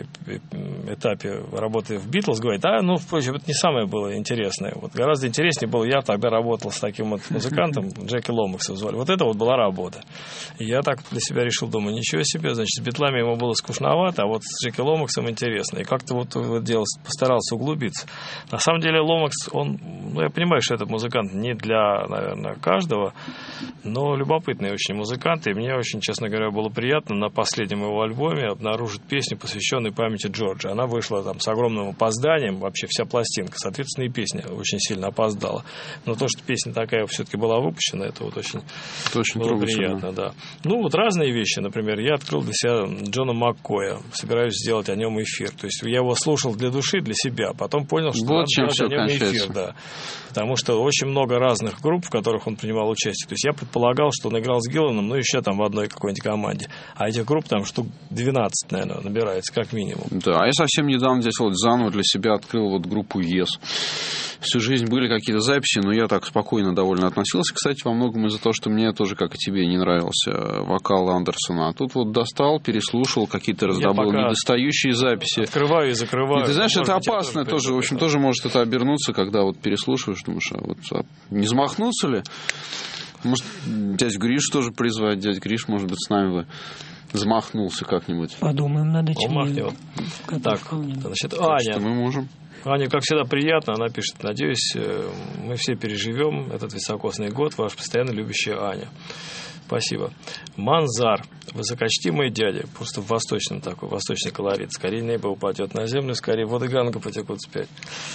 этапе работы в Битлз, говорит, впрочем, это не самое было интересное. Вот гораздо интереснее было, я тогда работал с таким вот музыкантом, Джеки Ломакса звали. Вот это вот была работа. И я так для себя решил, думаю, ничего себе, значит, с Битлами ему было скучновато, а вот с Джеки Ломаксом интересно. И как-то вот в это дело постарался углубиться. На самом деле Ломакс, я понимаю, что этот музыкант не для, наверное, каждого, но любопытный очень музыкант, и мне очень, честно говоря, было приятно на последнем его альбоме обнаружить песню, посвященную памяти Джорджа. Она вышла там с огромным опозданием, вообще вся пластинка, соответственно, и песня очень сильно опоздала. Но то, что песня такая все-таки была выпущена, это вот очень было приятно, да. Вот разные вещи, например, я открыл для себя Джона Маккоя, собираюсь сделать о нем эфир. То есть я его слушал для души, для себя, потом понял, что
вот
надо делать о нем эфир, да. Потому что очень много разных групп, в которых он принимал участие. То есть я предполагал, что он играл с Гилланом, еще там в одной какой-нибудь команде. А этих групп там штук 12, наверное, набирается, как минимум.
Да, а я совсем недавно здесь заново для себя открыл группу Yes. Всю жизнь были какие-то записи, но я так спокойно довольно относился. Кстати, во многом из-за того, что мне тоже, как и тебе, не нравился вокал Андерсона. А тут достал, переслушал, какие-то раздобыл недостающие записи.
Открываю и закрываю.
И ты знаешь, это опасно тоже. В общем, тоже может это обернуться, когда переслушиваешь, думаешь, не замахнуться ли? Может, дядь Гриш тоже призвать. Дядь Гриш, может быть, с нами бы замахнулся как-нибудь.
Подумаем над этим.
Он махнет. Так, значит, Аня.
Мы можем.
Аня, как всегда, приятно. Она пишет, надеюсь, мы все переживем этот високосный год. Ваш постоянно любящая Аня. Спасибо. Манзар, высокочтимый дядя, просто восточный колорит. Скорее небо упадет на землю, скорее воды Ганга потекут вспять.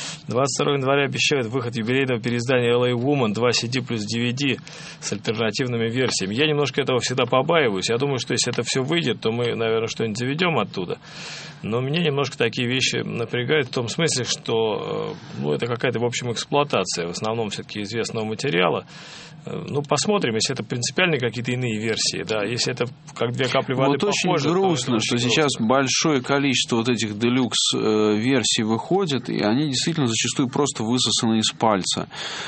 22 января обещают выход юбилейного переиздания LA Woman 2 CD плюс DVD с альтернативными версиями. Я немножко этого всегда побаиваюсь. Я думаю, что если это все выйдет, то мы, наверное, что-нибудь заведем оттуда. Но меня немножко такие вещи напрягают в том смысле, что это какая-то, в общем, эксплуатация в основном все-таки известного материала. Посмотрим, если это принципиально какие-то иные версии, да, если это как две капли воды похоже.
Очень грустно, что сейчас большое количество этих делюкс-версий выходит, и они действительно зачастую просто высосаны из пальца.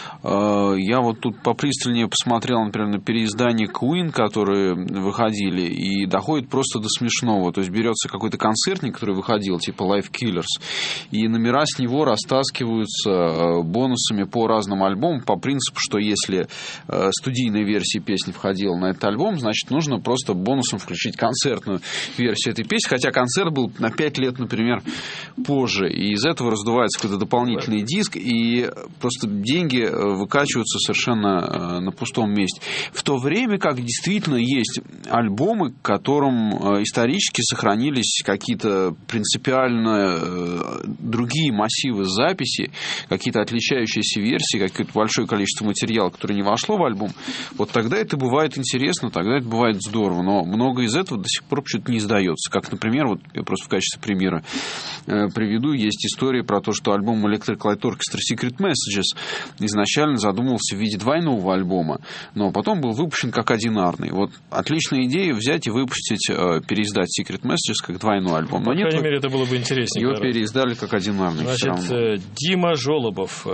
Я тут попристальнее посмотрел, например, на переиздания Queen, которые выходили, и доходит просто до смешного. То есть берется какой-то концертник, который выходил, типа Live Killers, и номера с него растаскиваются бонусами по разным альбомам, по принципу, что если студийная версия песни входила на этот альбом, значит, нужно просто бонусом включить концертную версию этой песни, хотя концерт был на 5 лет, например, позже, и из этого раздувается какой-то дополнительный диск, и просто деньги выкачиваются совершенно на пустом месте. В то время как действительно есть альбомы, к которым исторически сохранились какие-то принципиально другие массивы записей, какие-то отличающиеся версии, какое-то большое количество материала, которое не вошло в альбом, тогда это бывает интересно, тогда это бывает здорово, но много из этого до сих пор почему-то не издается. Как, например, я просто в качестве примера приведу, есть история про то, что альбом Electric Light Orchestra Secret Messages изначально задумывался в виде двойного альбома, но потом был выпущен как одинарный. Отличная идея взять и выпустить, переиздать Secret Messages как двойной альбом.
Но по крайней мере, это было бы интереснее.
Его переиздали как одинарный.
Значит, Дима Жолобов.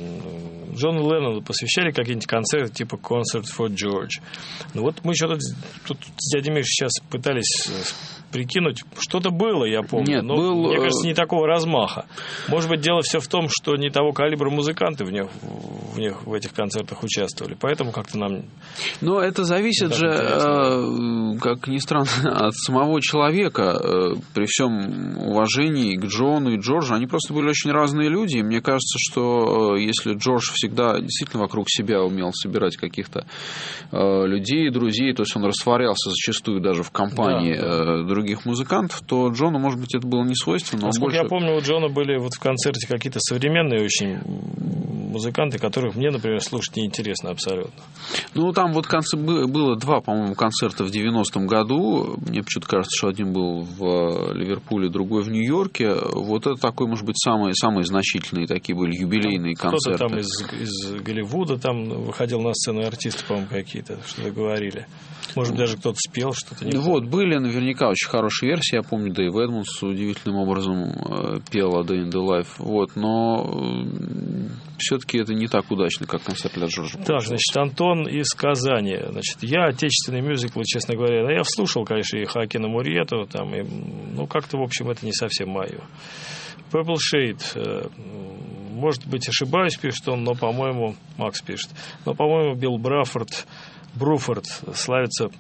Джону Леннону посвящали какие-нибудь концерты типа Concert for George. Мы еще тут с дядей Мишей сейчас пытались прикинуть. Что-то было, я помню. Мне кажется, не такого размаха. Может быть, дело все в том, что не того калибра музыканты в этих концертах участвовали. Поэтому как-то нам...
Но это зависит же, как ни странно, от самого человека. При всем уважении к Джону и Джорджу, они просто были очень разные люди. И мне кажется, что если Джордж всегда действительно вокруг себя умел собирать каких-то людей, друзей, то есть он растворялся зачастую даже в компании других музыкантов, то Джону, может быть, это было не свойственно.
Насколько я помню, у Джона были в концерте какие-то современные очень музыканты, которых мне, например, слушать неинтересно абсолютно.
Там было 2, по-моему, концерта в 90-м году. Мне почему-то кажется, что один был в Ливерпуле, другой в Нью-Йорке. Это такой, может быть, самые значительные такие были юбилейные концерты.
Кто-то там из Голливуда там выходил на сцену, артисты, по-моему, какие-то, что-то говорили. Может быть, даже кто-то спел, что-то не
были наверняка очень хорошие версии. Я помню, Дэйв Эдмондс удивительным образом пел «A Day in the Life». Но все-таки все-таки это не так удачно, как концерт для Джорджа.
Так, значит, Антон из Казани. Значит, я отечественные мюзиклы, честно говоря, я вслушал, конечно, и Хоакина Мурьету, там, и, как-то, в общем, это не совсем мое. Purple Shade, может быть, ошибаюсь, пишет он, но, по-моему, Макс пишет, но, по-моему, Билл Бруфорд славится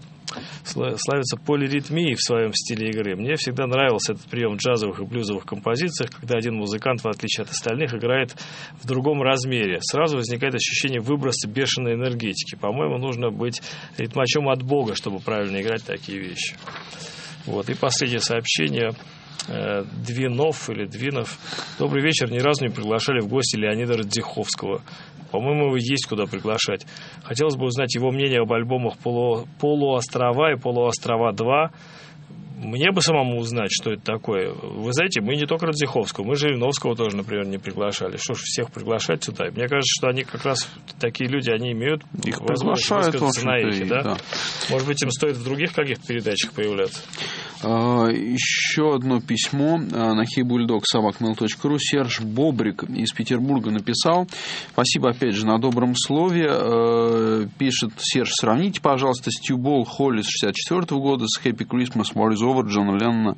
полиритмией в своем стиле игры. Мне всегда нравился этот прием в джазовых и блюзовых композициях, когда один музыкант, в отличие от остальных, играет в другом размере. Сразу возникает ощущение выброса бешеной энергетики. По-моему, нужно быть ритмачом от Бога, чтобы правильно играть такие вещи. Вот. И последнее сообщение. Двинов. Добрый вечер. Ни разу не приглашали в гости Леонида Радзиховского. По-моему, его есть куда приглашать. Хотелось бы узнать его мнение об альбомах «Полуострова» и «Полуострова 2». Мне бы самому узнать, что это такое. Вы знаете, мы не только Радзиховского, мы Жириновского тоже, например, не приглашали. Что ж, всех приглашать сюда? Мне кажется, что они как раз, такие люди, они имеют их возможность высказаться на эхе, да? Может быть, им стоит в других каких-то передачах появляться?
Еще одно письмо на heybulldog@mail.ru. Серж Бобрик из Петербурга написал. Спасибо, опять же, на добром слове. Пишет Серж: сравните, пожалуйста, Стьюбол Холлис 64 года с Happy Christmas War is Over Джона Леннона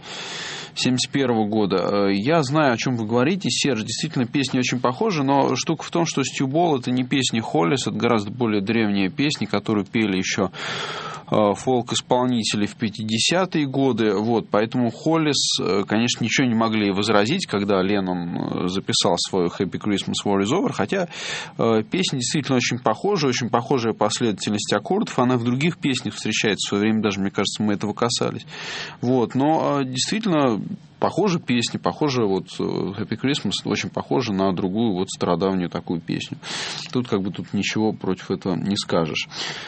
71 года. Я знаю, о чем вы говорите, Серж. Действительно, песни очень похожи, но штука в том, что Стьюбол — это не песни Холлис, это гораздо более древние песни, которые пели еще фолк-исполнители в 50-е годы. Вот, поэтому Холлис, конечно, ничего не могли возразить, когда Леннон записал свою Happy Christmas War is Over, хотя песни действительно очень похожая последовательность аккордов, она в других песнях встречается в свое время, даже, мне кажется, мы этого касались. Вот, но действительно похожи песни, вот Happy Christmas очень похожа на другую вот стародавнюю такую песню. Тут ничего против этого не скажешь.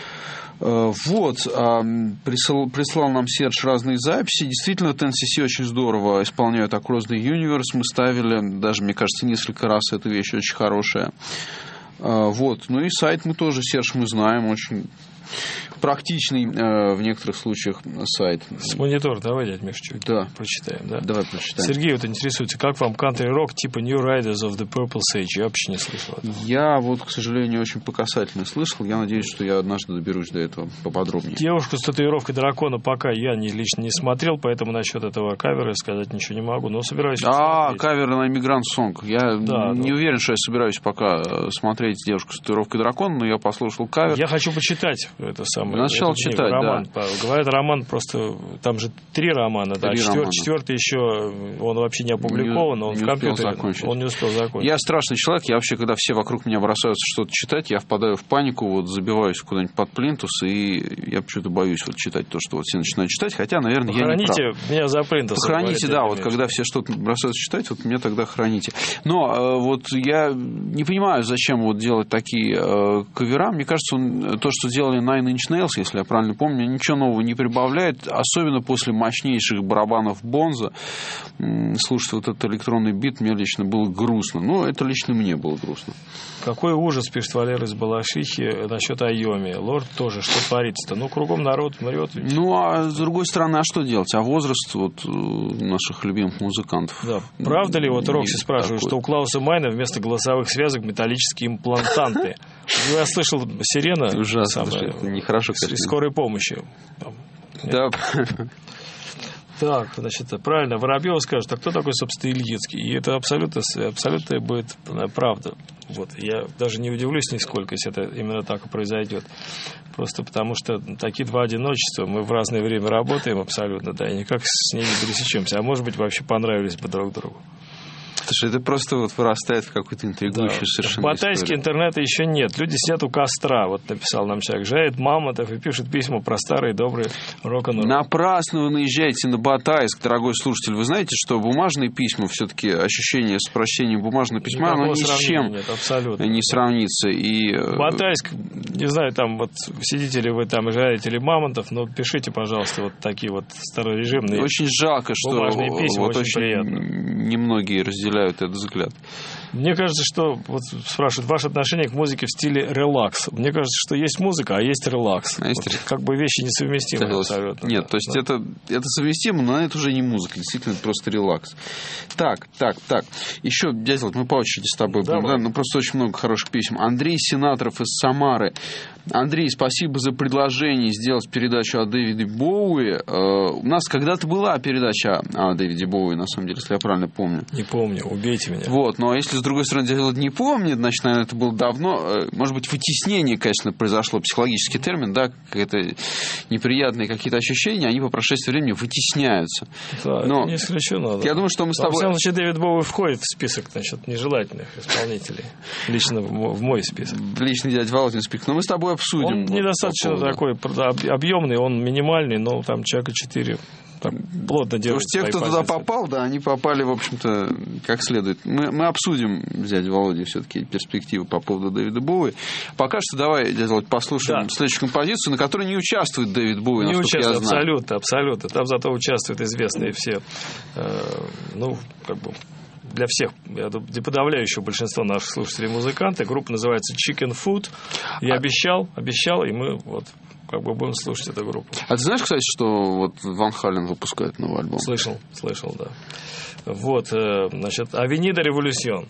Вот, прислал нам Серж разные записи. Действительно, TNCC очень здорово исполняют Across the Universe. Мы ставили, даже, мне кажется, несколько раз. Эта вещь очень хорошая. Вот, и сайт мы тоже, Серж, мы знаем, очень практичный в некоторых случаях сайт.
С монитора давай, дядь Миш, чуть прочитаем, да?
Давай прочитаем.
Сергей интересуется, как вам кантри-рок типа New Riders of the Purple Sage? Я вообще не слышал этого.
Я к сожалению, очень по касательной слышал. Я надеюсь, что я однажды доберусь до этого поподробнее.
Девушку с татуировкой дракона пока я лично не смотрел, поэтому насчет этого кавера сказать ничего не могу, но собираюсь смотреть.
Кавер на Immigrant Song. Я не уверен, что я собираюсь пока смотреть девушку с татуировкой дракона, но я послушал кавер.
Я хочу почитать это самое.
Начал читать,
роман. Да. Говорят, роман просто... Там же 3 романа, да. Четвертый еще, он вообще не опубликован, он в компьютере. Он не успел закончить.
Я страшный человек, я вообще, когда все вокруг меня бросаются что-то читать, я впадаю в панику, забиваюсь куда-нибудь под плинтус, и я почему-то боюсь читать то, что все начинают читать, хотя, наверное, я не прав.
Похороните меня за плинтус.
Похороните, да, когда все что-то бросаются читать, меня тогда храните. Но я не понимаю, зачем делать такие кавера. Мне кажется, то, что делали Nine Inch Nails, если я правильно помню, ничего нового не прибавляет, особенно после мощнейших барабанов Бонза. Слушать этот электронный бит мне лично было грустно. Это лично мне было грустно.
Какой ужас, пишет Валера из Балашихи, насчет Айоми. Лорд тоже, что творится-то? Кругом народ мрет.
А с другой стороны, а что делать? А возраст наших любимых музыкантов.
Да. Правда ли, Рокси спрашивает, что у Клауса Майна вместо голосовых связок металлические имплантанты? Я слышал, сирена.
Ужасно, нехорошо.
Из скорой помощи.
Да.
Так, правильно, Воробьева скажет, а кто такой, собственно, Ильицкий? И это абсолютно будет правда. Я даже не удивлюсь нисколько, если это именно так и произойдет. Просто потому, что такие два одиночества, мы в разное время работаем абсолютно, и никак с ними не пересечемся. А может быть, вообще понравились бы друг другу.
Слушай, это просто вырастает в какую-то интригующую совершенно
в Батайске интернета еще нет. Люди сидят у костра, написал нам человек. Жает Мамонтов и пишет письма про старый добрый рок-н-ролл.
Напрасно вы наезжаете на Батайск, дорогой слушатель. Вы знаете, что бумажные письма, все-таки ощущение с прочтением бумажного письма, оно ни с чем не сравнится. И
Батайск, не знаю, сидите ли вы там и жарите ли Мамонтов, но пишите, пожалуйста, такие старорежимные.
Очень жалко, что
бумажные письма, очень
приятно. Немногие разделяют этот взгляд.
Мне кажется, что, вот спрашивают, ваше отношение к музыке в стиле релакс. Мне кажется, что есть музыка, а есть релакс.
А есть...
Вот, как бы вещи несовместимы абсолютно.
Нет, то есть это совместимо, но это уже не музыка, действительно, это просто релакс. Так. Еще, дядя, мы по очереди с тобой будем, да? Ну, просто очень много хороших писем. Андрей Сенаторов из Самары. Андрей, спасибо за предложение сделать передачу о Дэвиде Боуи. У нас когда-то была передача о Дэвиде Боуи, на самом деле, если я правильно помню.
Не помню, убейте меня.
Вот, но если, с другой стороны, делать не помнит, значит, наверное, это было давно. Может быть, вытеснение, конечно, произошло, психологический термин, да, какие-то неприятные какие-то ощущения, они по прошествии времени вытесняются.
Да, но это не исключено. Да.
Я думаю, что мы с тобой...
Во всяком случае, Дэвид Боуи входит в список, значит, нежелательных исполнителей. Лично в мой список.
Личный дядя Володин список. Но мы с тобой обсудим.
Он недостаточно такой объемный, он минимальный, но там человека 4 так плотно держит.
Те, кто туда попал, да, они попали, в общем-то, как следует. Мы обсудим, дядя Володя, все-таки перспективы по поводу Дэвида Боуи. Пока что давай, дядя Володя, послушаем следующую композицию, на которой не участвует Дэвид Боуи,
не
насколько я знаю.
Абсолютно. Там зато участвуют известные все, для всех, я думаю, для подавляющего большинства наших слушателей музыканты. Группа называется Chicken Food. Я обещал, и мы вот будем слушать эту группу.
А ты знаешь, кстати, что вот Ван Хален выпускает новый альбом?
Слышал, да. Вот, значит, Авенида Революцион.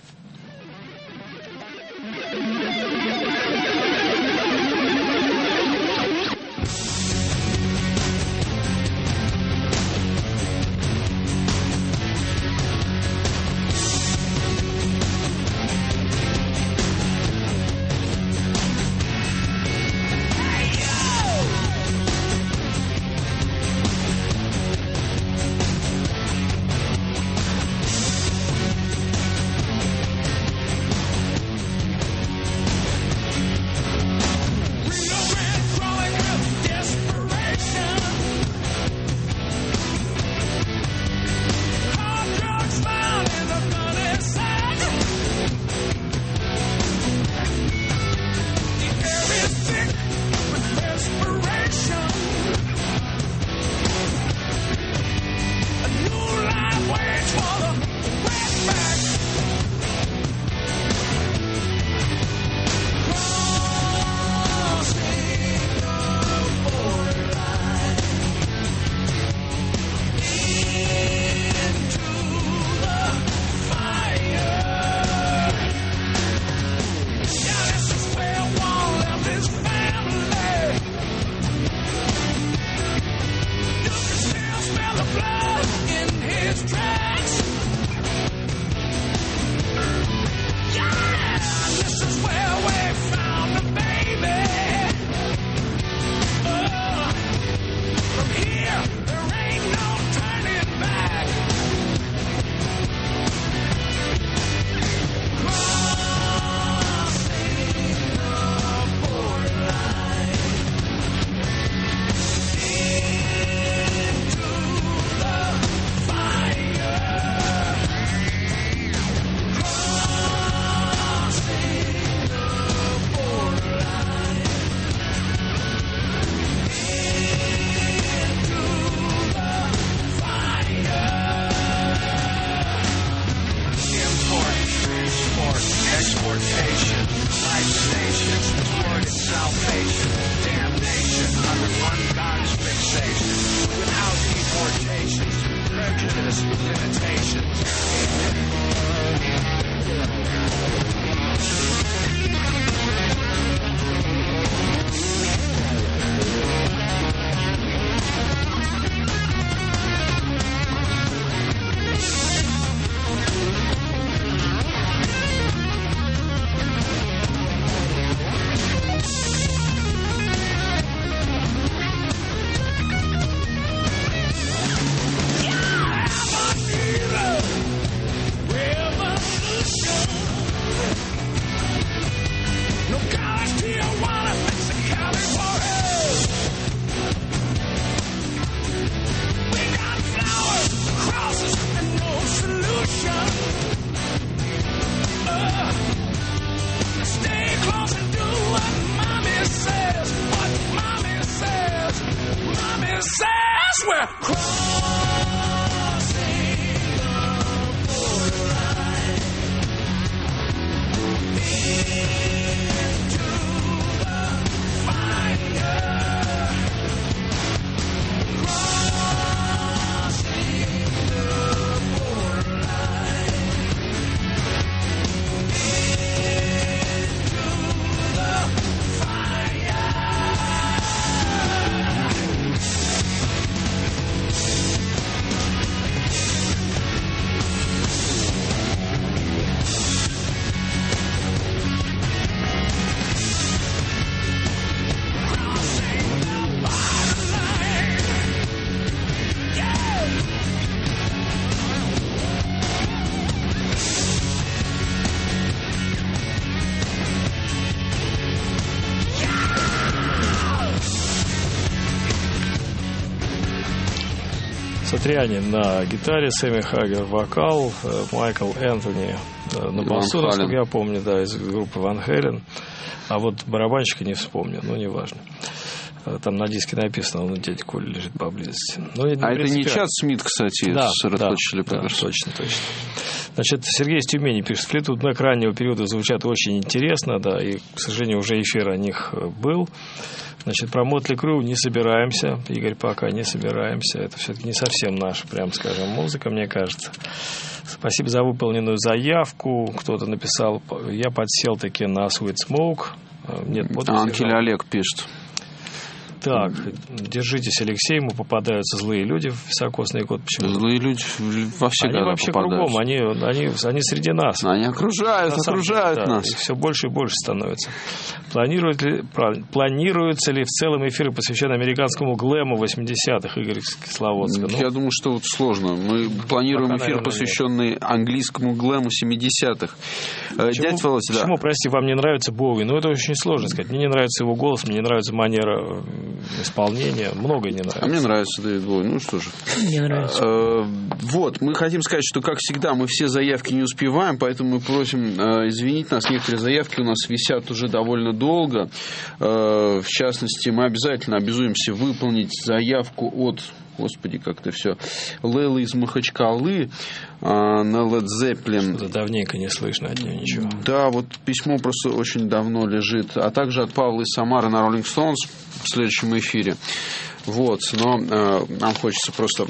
Сатриани на гитаре, Сэмми Хаггер вокал, Майкл Энтони на басу, насколько я помню, да, из группы Ван Хелен. А вот барабанщика не вспомню, но неважно. Там на диске написано, он у дяди Коли лежит поблизости.
Это не Чад Смит, кстати, с Red Hot Chili Peppers.
Точно. Значит, Сергей из Тюмени пишет: Флитвуд Мэк раннего периода звучат очень интересно, да, и, к сожалению, уже эфир о них был. Значит, про Мотли Крю не собираемся, Игорь, пока не собираемся. Это все-таки не совсем наша, прям скажем, музыка, мне кажется. Спасибо за выполненную заявку. Кто-то написал, я подсел таки на Sweet Smoke. Нет,
Анкель Олег пишет.
Так, держитесь, Алексей, ему попадаются злые люди в високосный год. Почему?
Злые люди во все годы
вообще кругом, они среди нас.
Они окружают нас.
Их все больше и больше становится. Планируются ли в целом эфиры, посвященные американскому глэму 80-х, Игорь Кисловодска?
Я думаю, что вот сложно. Мы планируем эфир, посвященный английскому глэму 70-х. Дядь Володя, да.
Почему, прости, вам не нравится Боуи? Это очень сложно сказать. Мне не нравится его голос, мне не нравится манера исполнения, многое не нравится.
А мне нравится Дэвид Боуи, что же.
Мне нравится.
Вот, мы хотим сказать, что, как всегда, мы все заявки не успеваем, поэтому мы просим извинить нас. Некоторые заявки у нас висят уже довольно долго. В частности, мы обязательно обязуемся выполнить заявку от... Господи, как-то все. Лейлы из Махачкалы на Led Zeppelin.
Что-то давненько не слышно от нее ничего.
Да, вот письмо просто очень давно лежит. А также от Павла из Самары на Rolling Stones в следующем эфире. Вот, но нам хочется просто...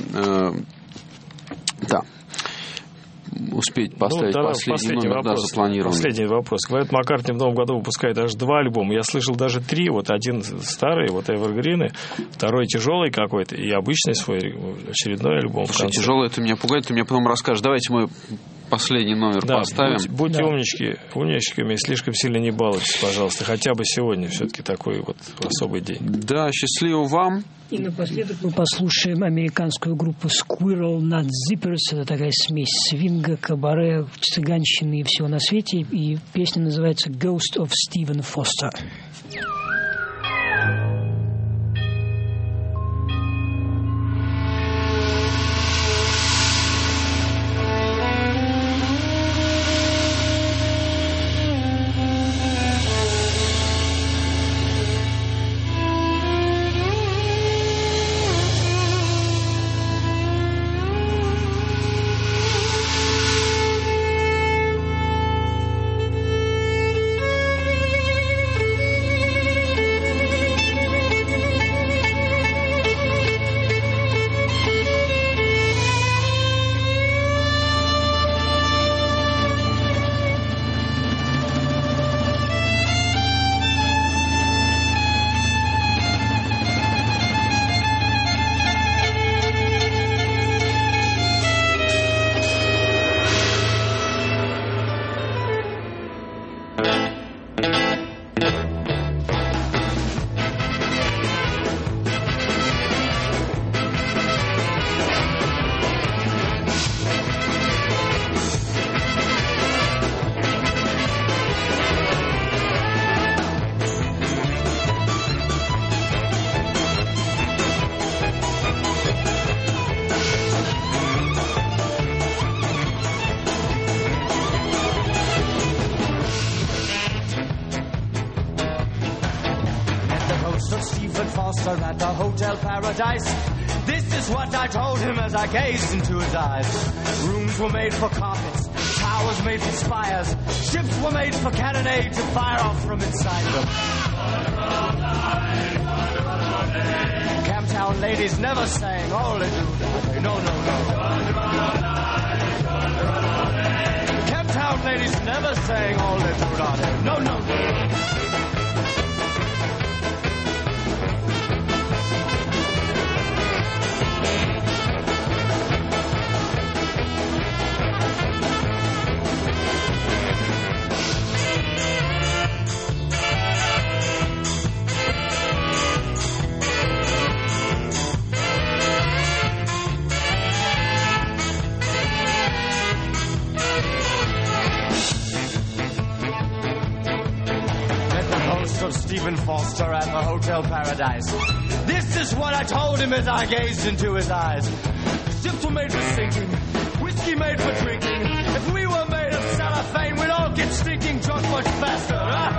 успеть поставить последний номер, вопрос, запланированный.
Последний вопрос. Говорят, Маккартни в новом году выпускает даже 2 альбома. Я слышал даже 3. Вот один старый, вот Эвергрины, второй тяжелый какой-то и обычный свой очередной альбом.
Слушай, тяжелый, это меня пугает, ты мне потом расскажешь. Давайте мы последний номер поставим.
Будьте умничками, слишком сильно не балуйтесь, пожалуйста. Хотя бы сегодня все-таки такой вот особый день.
Да, счастливо вам.
И напоследок мы послушаем американскую группу Squirrel Nut Zippers. Это такая смесь свинга, кабаре, цыганщины и всего на свете. И песня называется Ghost of Stephen Foster.
At the Hotel Paradise. This is what I told him as I gazed into his eyes. Rooms were made for carpets, towers made for spires, ships were made for cannonade to fire off from inside them. Camptown ladies never sang all they do. No, no, no. Camptown ladies never sang all they do. No, no. Stephen Foster at the Hotel Paradise. This is what I told him as I gazed into his eyes. Ships were made for sinking, whiskey made for drinking. If we were made of cellophane, we'd all get stinking drunk much faster.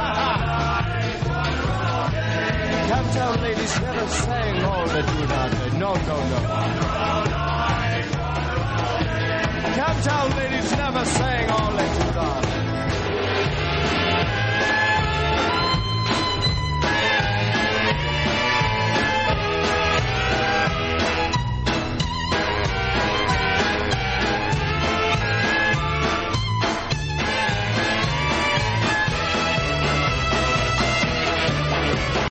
Camptown ladies never sang all that you not. No, no, no. Camptown ladies never sang all that you not.